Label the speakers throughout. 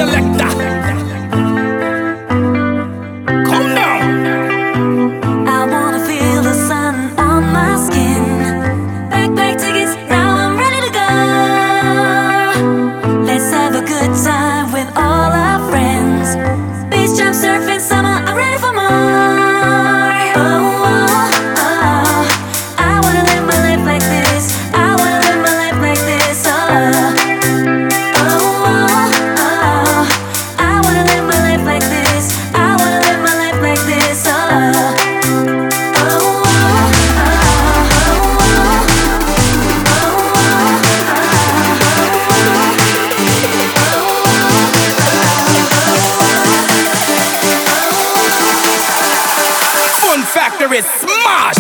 Speaker 1: selector. Come down.
Speaker 2: I wanna feel the sun on my skin. Backpack tickets, now I'm ready to go. Let's have a good time with all our friends. Beach jump, surfing, summer, I'm ready for more. Oh, oh, oh. I wanna live my life like this. I wanna live my life like this. Oh, oh, oh, oh. I wanna live my life like this. I wanna live my life like this. Oh,
Speaker 1: Fun Factory smash.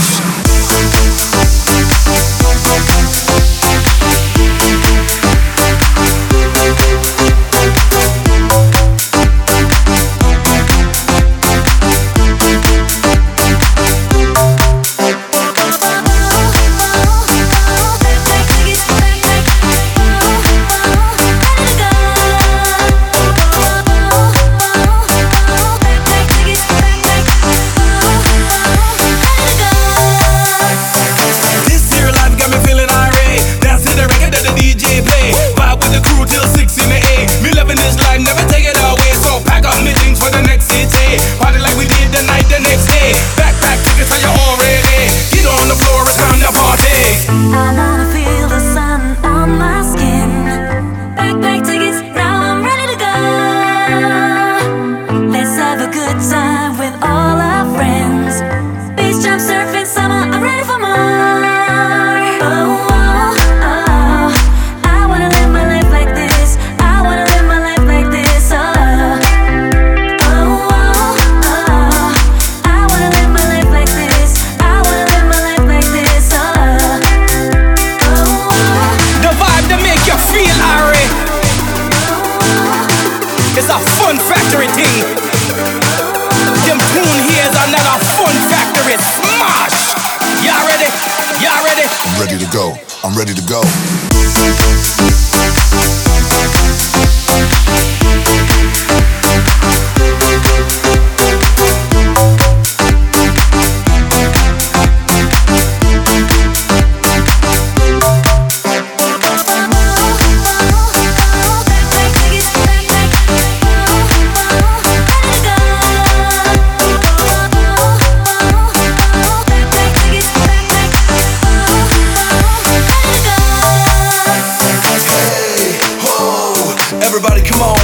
Speaker 1: It's a Fun Factory thing. Them tune here is another Fun Factory smash. Y'all ready? Y'all ready?
Speaker 3: I'm ready to go. I'm ready to go.
Speaker 4: Everybody come on,